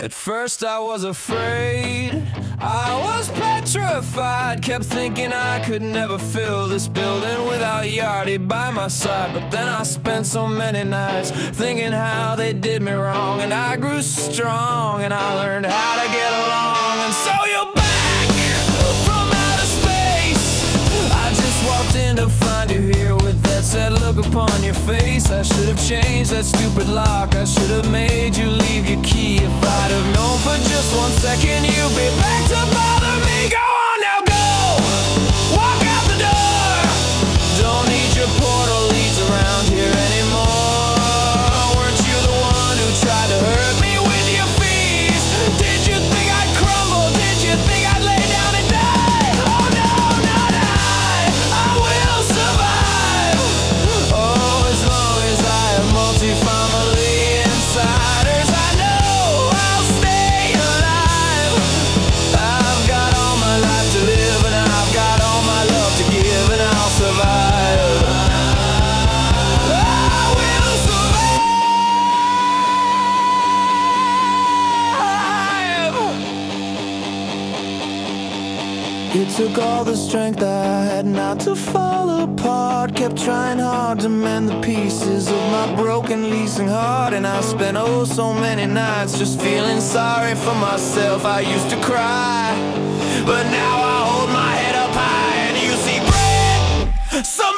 At first I was afraid, I was petrified. Kept thinking I could never fill this building without Yardie by my side. But then I spent so many nights thinking how they did me wrong, and I grew strong and I learned how to get along. And so you're back from outer space. I just walked in to find you here with that sad look upon your face. I should have changed that stupid lock, I should have made you leave your key. If I'd have known for just 1 second you'd be back to bother me. Go on now, go! Walk out the door. Don't need your portal leads around here anymore. Weren't you the one who tried to hurt me with your fees? Did you think I'd crumble? Did you think I'd lay down and die? Oh no, not I will survive. Oh, as long as I have multi-family insiders, I know I'll stay alive. I've got all my life to live, and I've got all my love to give, and I'll survive. I will survive. It took all the strength I had not to fall apart. Kept trying hard to mend the pieces of my broken leasing heart. And I spent oh so many nights just feeling sorry for myself. I used to cry, but now I hold my head up high and you see bread. So